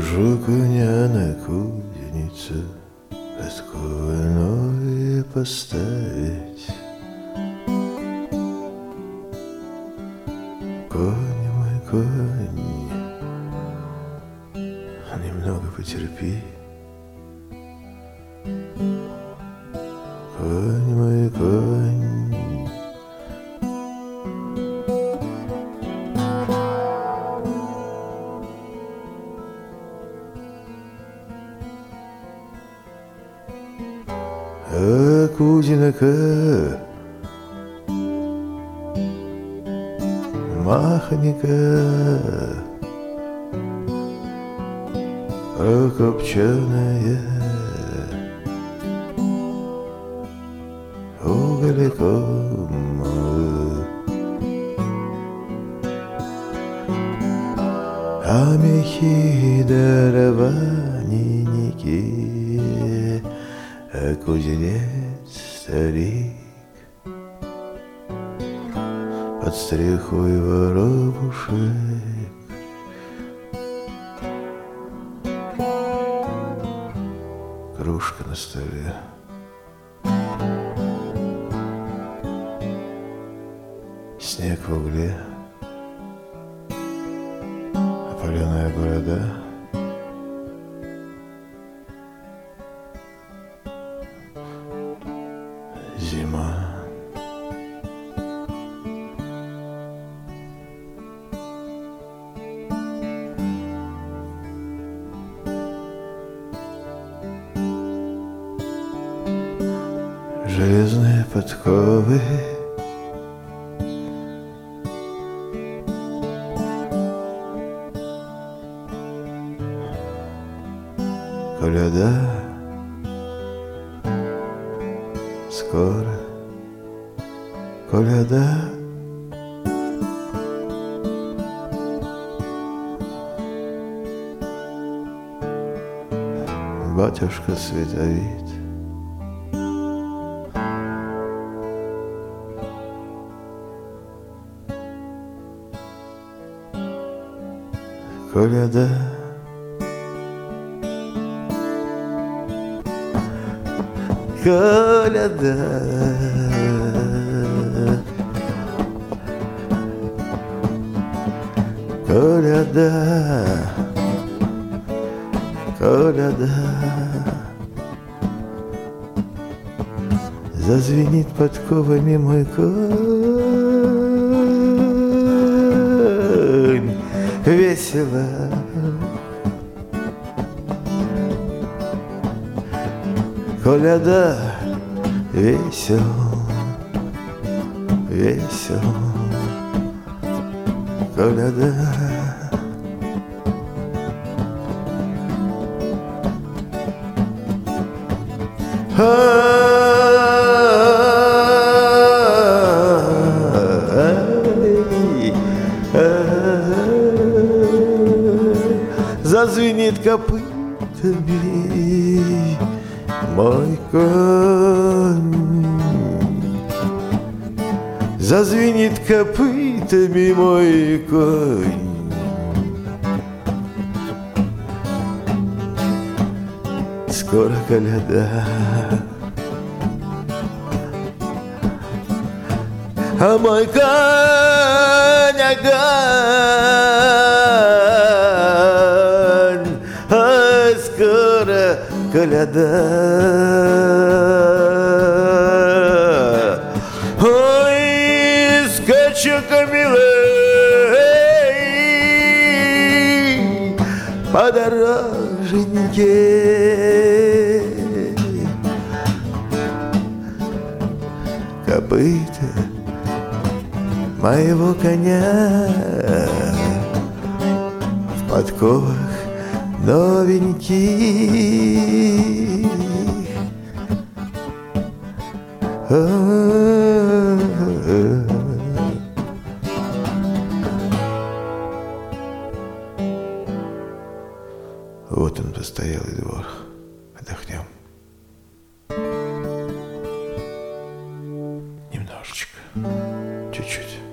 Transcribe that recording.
Держу коня на кузнице, подковы поставить. Конь мой, конь, немного потерпи. Конь мой, конь. А кузинака махонька прокопченая угольком, а мехи дарованники, а кузнец старик под стрихой воробушек. Кружка на столе, снег в угле, опаленная борода. Зима. Железные подковы, коляда скоро, коляда. Батюшка Световид, коляда. Коляда, коляда, коляда. Зазвенит подковами мой конь весело. Коляда, весел, весел, коляда. Зазвенит копытами мой конь, зазвенит копытами мой конь. Скоро коляда, а мой конь огонь, а скоро коляда. Ой, скачу-ка, милый, по дороженьке, копыта моего коня в подковах новеньких. Вот он, постоялый двор. Отдохнем. Немножечко. Чуть-чуть.